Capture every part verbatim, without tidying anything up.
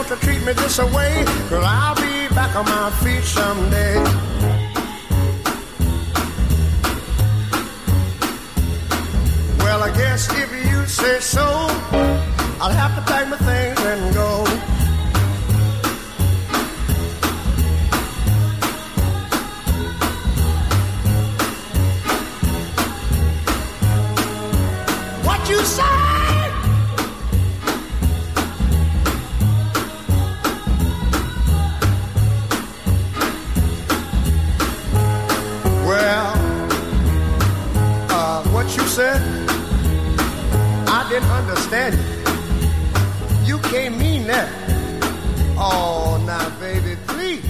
want to treat me this way, girl, I'll be back on my feet someday. Well, I guess if you say so, I'll have to pack my things and go. What you say? Well, uh, what you said? I didn't understand it. You can't mean that. Oh, now baby, please.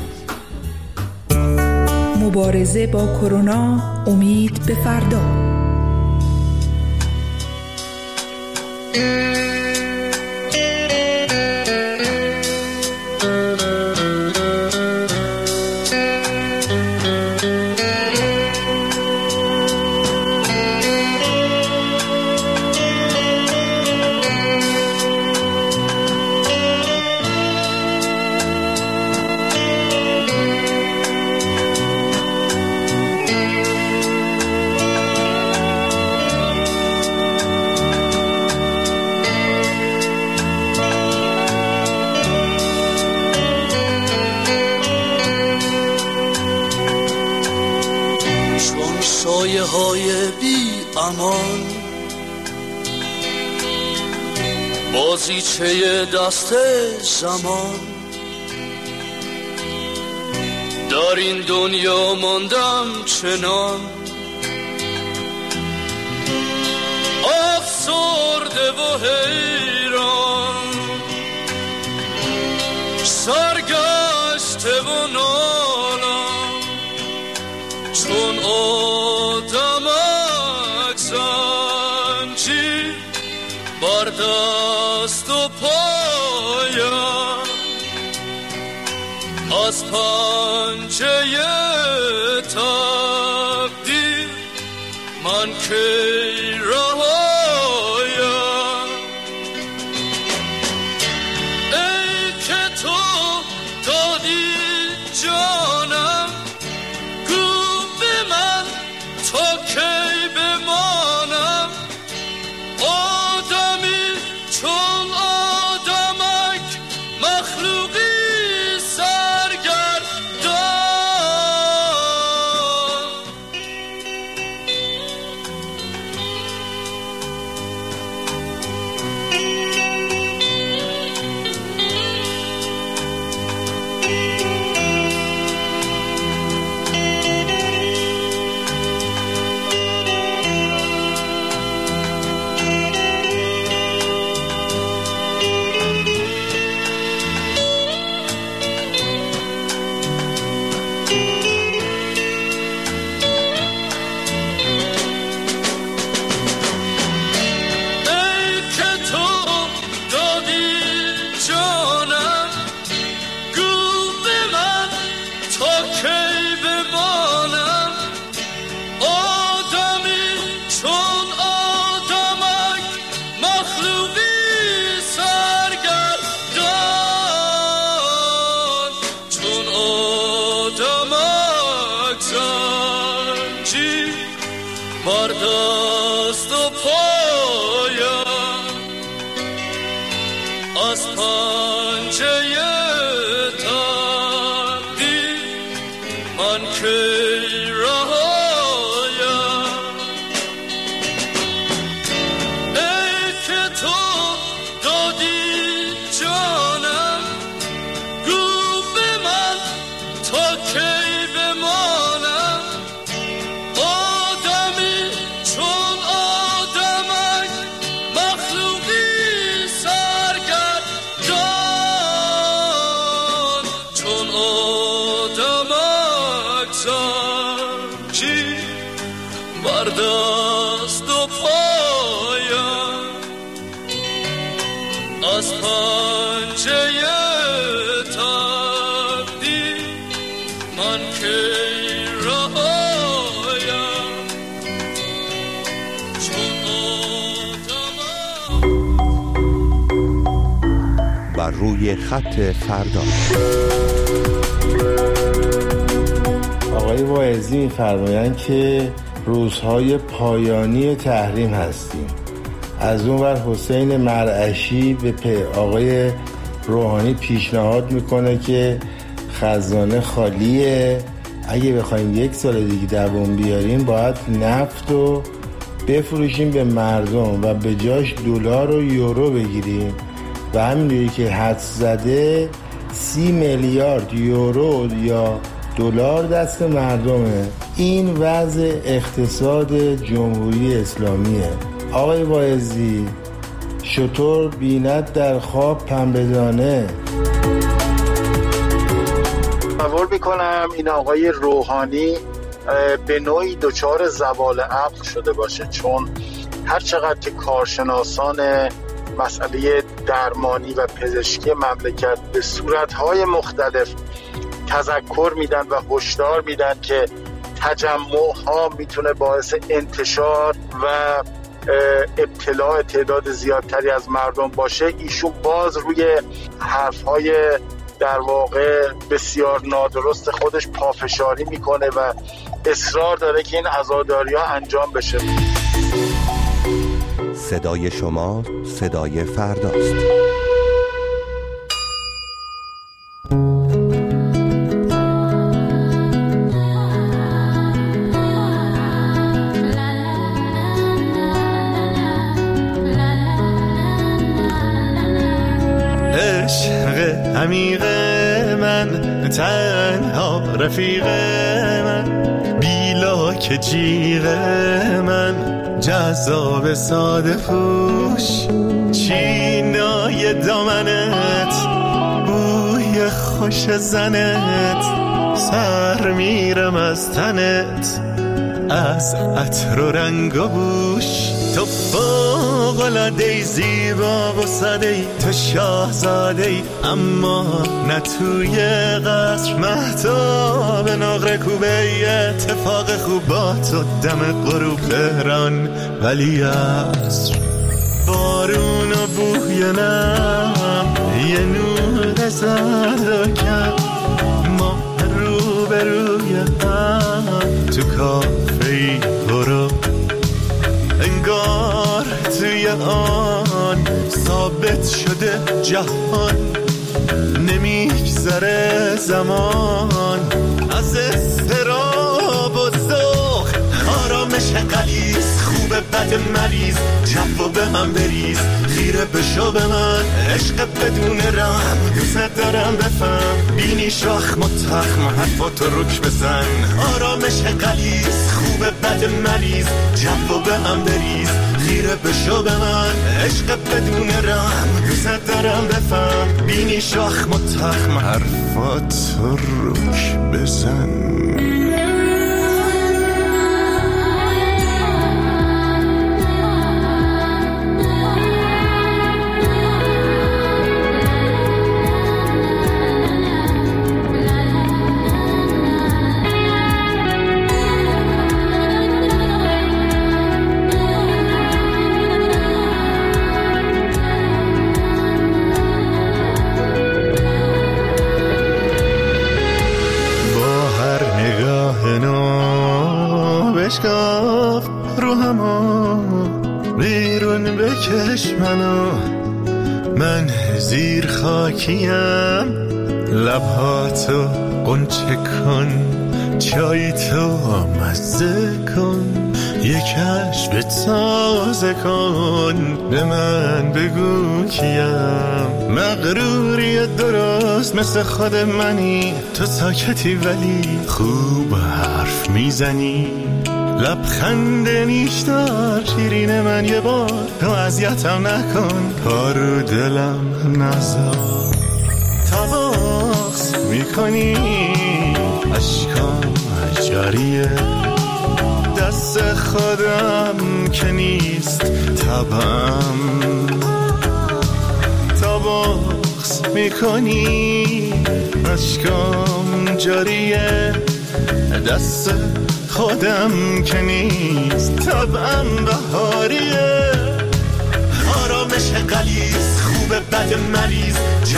مبارزه با کرونا، امید به فردا. سایه های بی امان، بازیچه دست زمان، در این دنیا ماندم چنان افسرده و حیران، سرگشته و نالان، چون آدمک زنجیر بر دست و پایم، از پنجه تقدیر من کی رهایم. ای که تو دادی جانم، گو به من تا کی بمانم، آدمی چون آدمک، مخلوقی بر دست و پایم، از پنجه تقدیر من کی رهایم. ای که تو دادی جانم، گو به من تا کی بمانم، آدمی چون آدمک، مخلوقی سرگردان، چون آدمک زنجیر بر دست و پایم، از پنجه تقدیر من کی و روی خط فردا. آقای واعظی می‌فرمایند که روزهای پایانی تحریم هستیم. از اون ور حسین مرعشی به آقای روحانی پیشنهاد میکنه که خزانه خالیه، اگه بخوایم یک سال دیگه دوام بیاریم باید نفت رو بفروشیم به مردم و به جاش دلار و یورو بگیریم و همینجوری که حدس زده سی میلیارد یورو یا دلار دست مردمه. این وضع اقتصاد جمهوری اسلامیه. آقای واعظی، شطور بیند در خواب پنبه دانه. تصور میکنم این آقای روحانی به نوعی دچار زوال عقل شده باشه، چون هر چقدر که کارشناسان مسئله درمانی و پزشکی مملکت به صورتهای مختلف تذکر میدن و هشدار میدن که تجمع ها میتونه باعث انتشار و ابتلاع تعداد زیادتری از مردم باشه، ایشون باز روی حرفهای در واقع بسیار نادرست خودش پافشاری میکنه و اصرار داره که این عزاداری ها انجام بشه. صدای شما صدای فرداست. عمیق من تنها رفیق من بیلاک جیغ من جذاب ساده پوش چینای دامنت بوی خوش زنت سر میرم از تنت از عطر و رنگ و بوش تو فوق‌العاده زیبا و ساده تو شاهزاده اما نه توی قصر مهتاب نقره کوبه اتفاق خوب با تو دم غروب تهران ولی عصر بارون و بوی نم یه نور زرد کرد ما رو به روی هم تو کافه‌ای برو انگار توی آن ثابت شده جهان نمیگذره زمان از اضطراب و ذوق آرامش غلیظ خوبه بد مریض جو به هم بریز خیره بشو به من عشق بدون رحم دوست دارم بفهم بینی شاخ متخم حرفاتو رک بزن آرامش غلیظ خوبه بد مریض جو به هم بریز خیره بشو به من عشق بدون رحم دوست دارم بفهم بینی شاخ متخم حرفاتو رک بزن. بشکاف رو همو بیرون بکش منو من زیر خاکیم لبهاتو قنچه کن چای تو مزه کن یکش به تازه کن به من بگو کیم مغروری درست مثل خود منی تو ساکتی ولی خوب حرف میزنی لبخند نیشدار شیرین من یه بار تو اذیتم نکن کارو دلم نذار تا بغض میکنی اشکام جاریه دست خودم که نیست طبعم تا بغض میکنی اشکام جاریه دست خودم که نیست طبعم بهاریه آرامش غلیظ خوبه بد مریض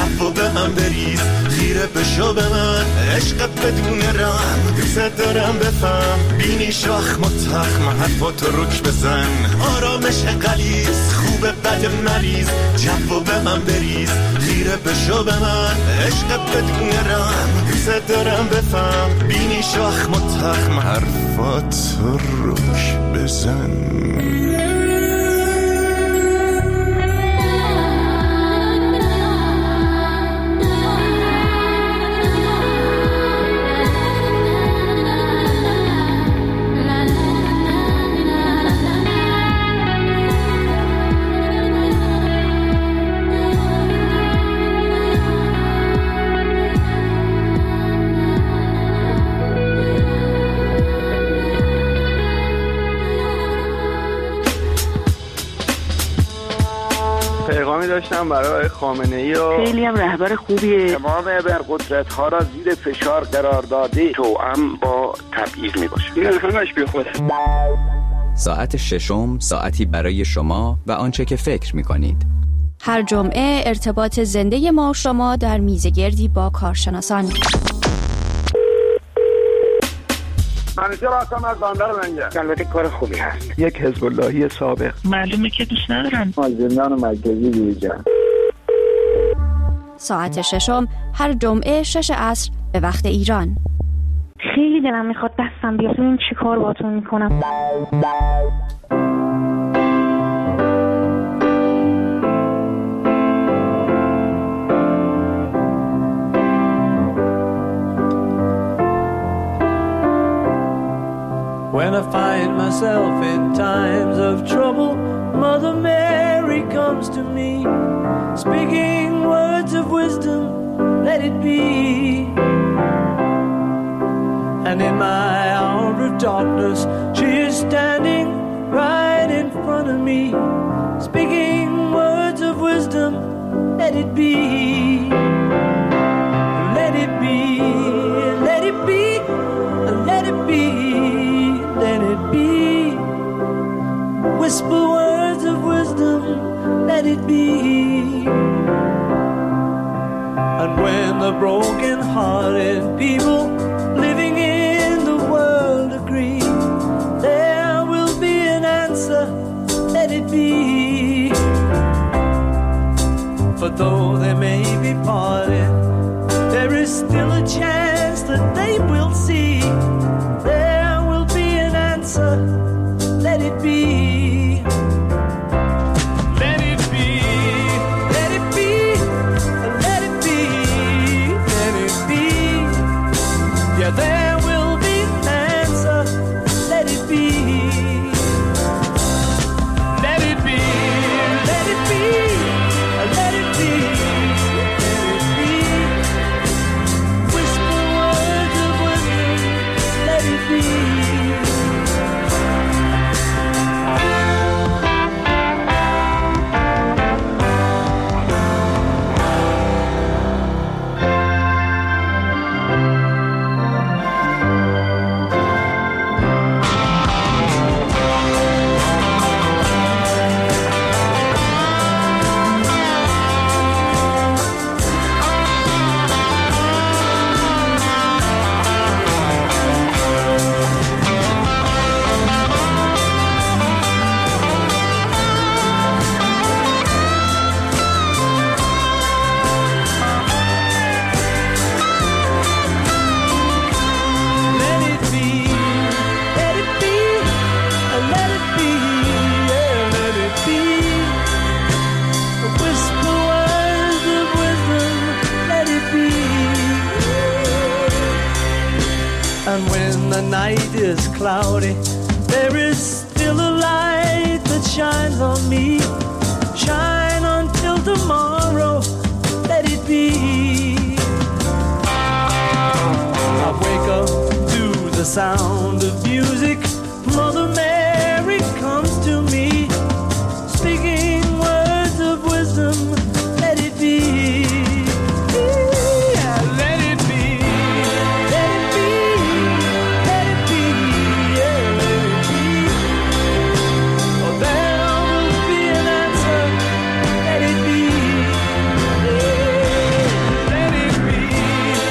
بشو به من عشق بدون رحم دوست دارم بفهم بینی شاخ متخم حرفات رک بزن آرامش غلیظ خوب بد مریض جو به من بریز خیره بشو به من عشق بدون رحم دوست دارم بفهم بینی شاخ متخم حرفات رک بزن پیغامی داشتم برای خامنه‌ای و خیلی هم رهبر خوبیه. تمام ابرقدرت ها را زیر فشار قرار داده توأم با تبعیض میباشه. این همش بیخوده. ساعت ششم ساعتی برای شما و آنچه که فکر میکنید. هر جمعه ارتباط زنده ما شما در میزگردی با کارشناسان. منیجر آسام از بندر منگه. البته کار خوبی هست. یک حزب اللهی سابق. معلومه که دوست ندارن. زندان مرکزی دیجا. ساعت ششم هر جمعه شش عصر به وقت ایران. خیلی دلم میخواد دستم بیاد ببین چی کار باتون میکنم. When I find myself in times of trouble, Mother Mary comes to me, speaking words of wisdom, let it be. And in my hour of darkness, she is standing right in front of me, speaking words of wisdom, let it be. Let it be, let it be, let it be. Let it be. Whisper words of wisdom, let it be. And when the broken-hearted people living in the world agree, there will be an answer, let it be. For though they may be parted, there is still a chance that they will see. Let it be. Let it be. Let it be. Let it be. Let it be. Yeah, there will be an answer. Let it be. Let it be. Let it be. Let it be. Let it be. Whisper words of wisdom. Let it be. Night is cloudy, there is still a light that shines on me. Shine until tomorrow, let it be. I wake up to the sound of music. Mother Mary comes to me, speaking words of wisdom, let it be. Let it be.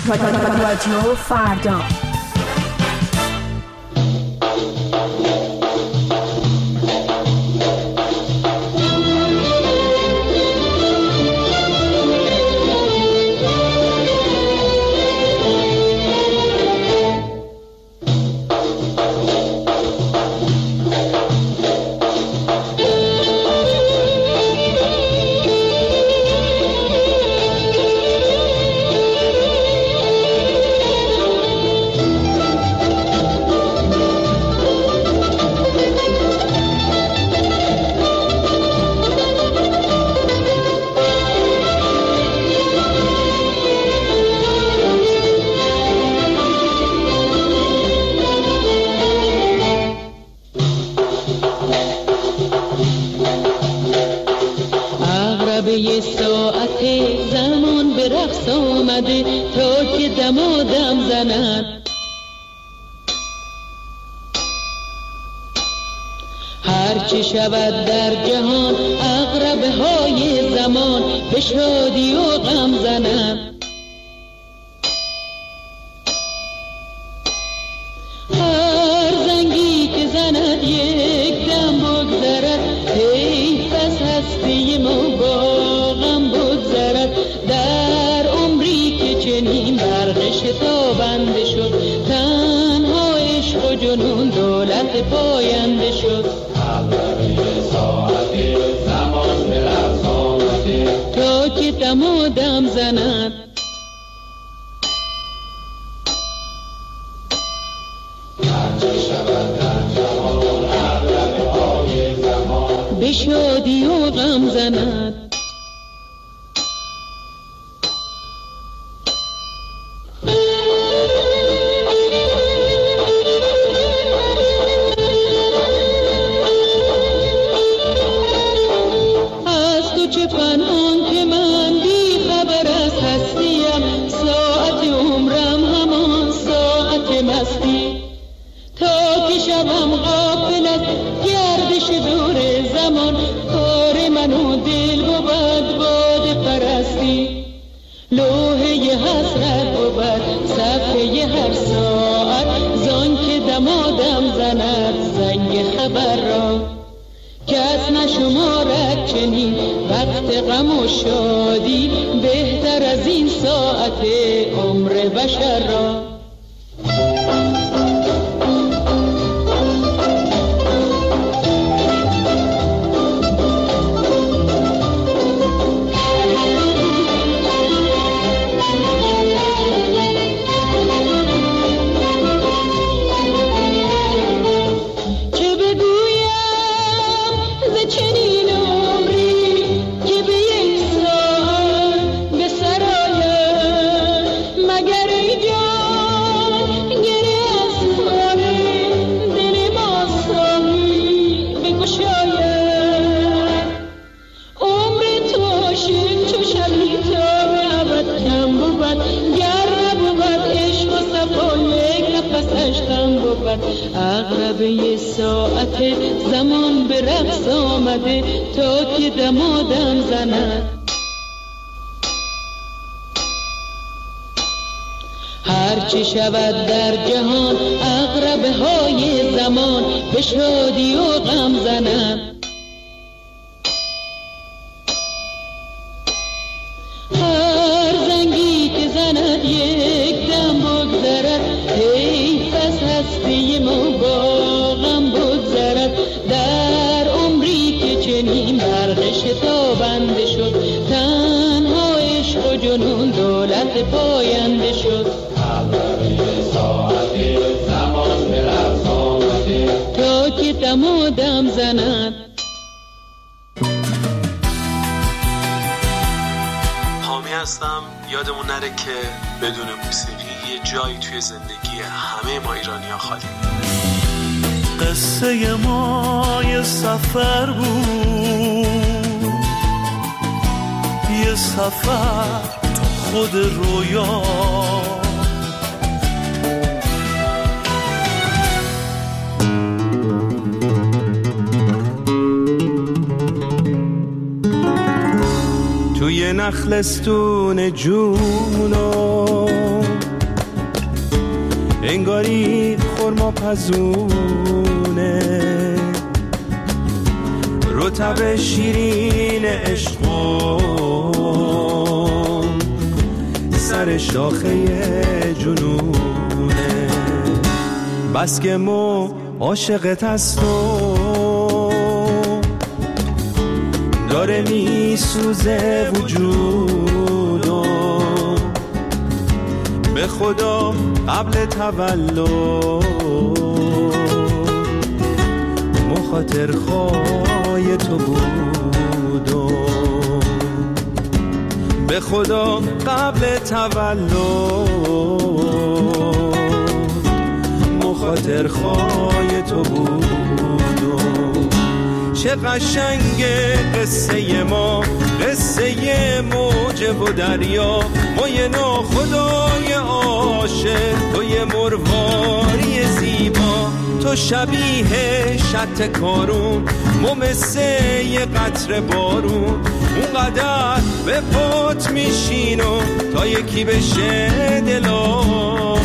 رادیو فردا. یه ساعت زمان به رقص آمده تا که دمادم زند. هرچی شود در جهان عقربه های زمان به شادی و غم زند. هر زنگی که زند یک دم بگذرد، حیف از هستی ما با غم بگذرد. در عمری که چنین برق شتابنده شد، تنها عشق و جنون دولت پاینده شد. ساعت زمان به رقص آمده تا که دمادم زند. به شادی و غم زند. از تو چه پنهان که من بی خبر از هستیم، ساعت عمرم همان ساعت مستی. تا که شبم غافل از گردش دور زمان، کار من و دل بود باد پرستی. لوحه حسرت بود صفحه هر ساعت، زان که دمادم زند زنگ خبر را. کس نشمارد چنین وقت غم و شادی، بهتر از این ساعت عمر بشر را. عقربه ساعت زمان به رقص آمده تا که دمادم زند. هرچی شود در جهان عقربه های زمان به شادی و غم زند. هر زنگی که زند یک دم بگذرد، حیف از هستی ما با غم بگذرد. در عمری که چنین برق شتابنده شد، تنها عشق و جنون دولت پاینده شد. ساعت زمان به رقص آمده تا که دمادم زند. حامی هستم. یادمون نره که بدون موسیقی یه جایی توی زندگی همه ما ایرانی‌ها خالی. قصه ما یه سفر بود، یه سفر تو خود رویا. توی نخلستون جونو انگاری خرما پزونه، رطب شیرین عشقم سر شاخه جنونه. بس که مو عاشقت هستم، داره می سوزه وجودم، به خدا قبل تولد مخاطر خواه تو بودم، به خدا قبل تولد مخاطر خواه تو بودم. چه قشنگه قصه ما، قصه موج و دریا، ما یه ناخدای عاشق، تو یه مرواری زیبا، تو شبیه شط کارون، ما مثل یه قطره بارون، اونقدر به پات میشینم تا یکی بشه دلامون.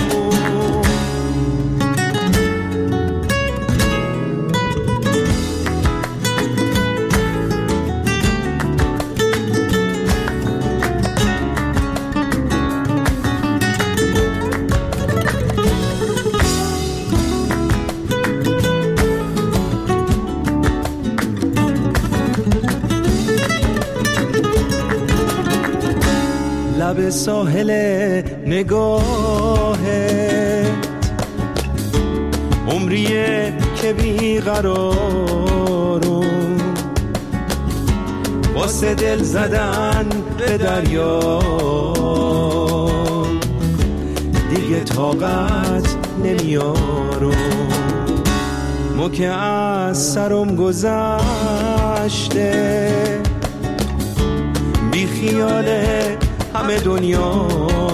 لب ساحل نگاهت عمریه که بیقرارم، واسه دل زدن به دریا دیگه طاقت نمیارم. مو که از سرم گذشته بی خیاله همه دنیا،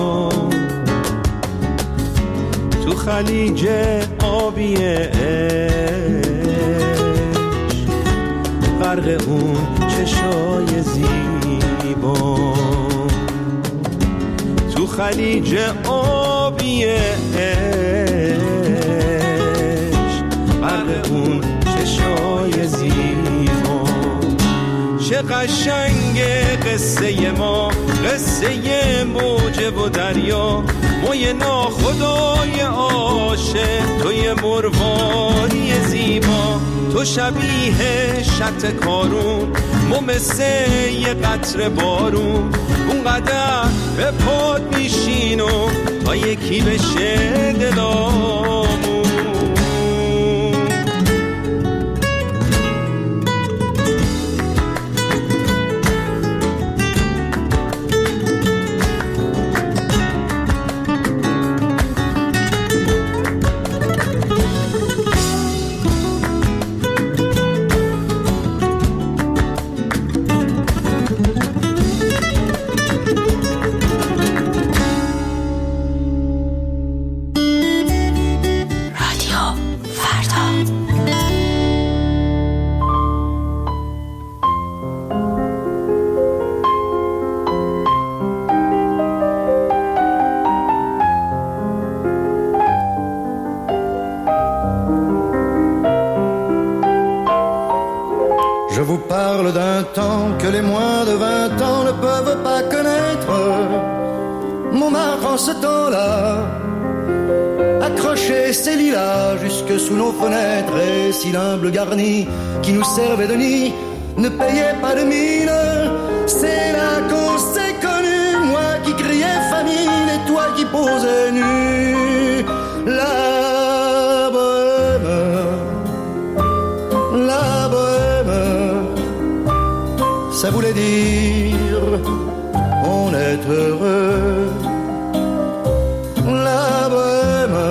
تو خلیج آبی عشق غرق اون چشای زیبا، تو خلیج آبی عشق غرق اون چشای زیبا. چه قشنگه قصه ما، قصه موج و دریا، ما یه ناخدای عاشق، تو یه مرواری زیبا، تو شبیه شط کارون، ما مثل یه قطره بارون، اونقدر به پات میشینم تا یکی بشه دلامون. Je vous parle d'un temps que les moins de vingt ans ne peuvent pas connaître. Montmartre en ce temps-là accrochait ses lilas jusque sous nos fenêtres, et si l'humble garni qui nous servait de nid ne payait pas de mine, c'est là qu'on s'est connus, moi qui criais famine et toi qui posais nu. La bohème, la bohème, ça voulait dire on est heureux. La bohème,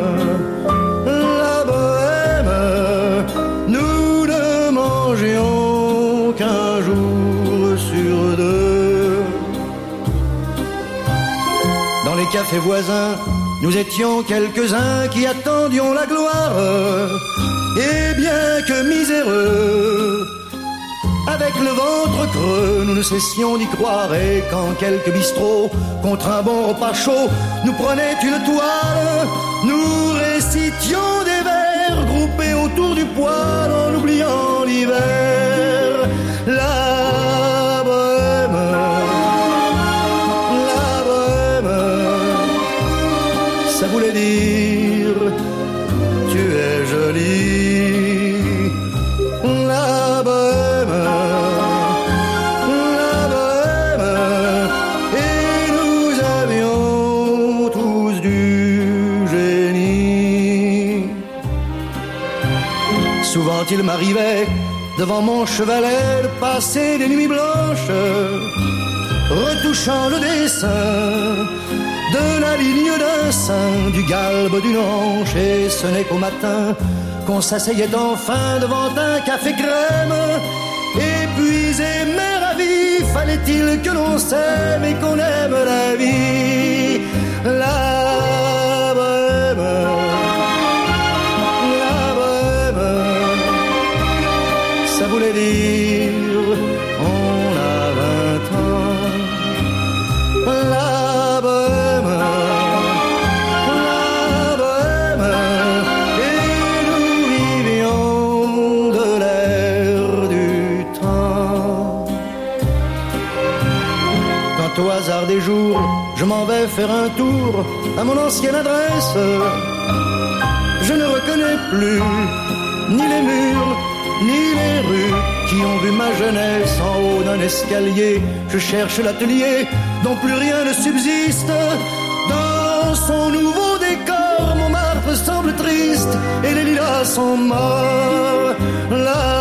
la bohème, nous ne mangions qu'un jour sur deux. Dans les cafés voisins, nous étions quelques-uns qui attendions la gloire, et bien que miséreux, Avec le ventre creux, nous ne cessions d'y croire. Et quand quelques bistrots, contre un bon repas chaud, nous prenaient une toile, nous récitions des vers groupés autour du poêle en oubliant l'hiver. La bohème, la bohème, ça voulait dire tu es jolie. La bohème, la bohème, et nous avions tous du génie. Souvent il m'arrivait devant mon chevalet de passer des nuits blanches, retouchant le dessin de la ligne d'un sein, du galbe d'une hanche, et ce n'est qu'au matin qu'on s'asseyait enfin devant un café crème. Épuisé mais ravi, fallait-il que l'on s'aime et qu'on aime la vie. La bohème, la bohème, ça voulait dire on a vingt ans. La bohème, la bohème, et nous vivions de l'air du temps. Quand au hasard des jours, je m'en vais faire un tour à mon ancienne adresse, je ne reconnais plus ni les murs, ni les rues qui ont vu ma jeunesse en haut d'un escalier. Je cherche l'atelier dont plus rien ne subsiste. Dans son nouveau décor, mon marbre semble triste et les lilas sont morts. La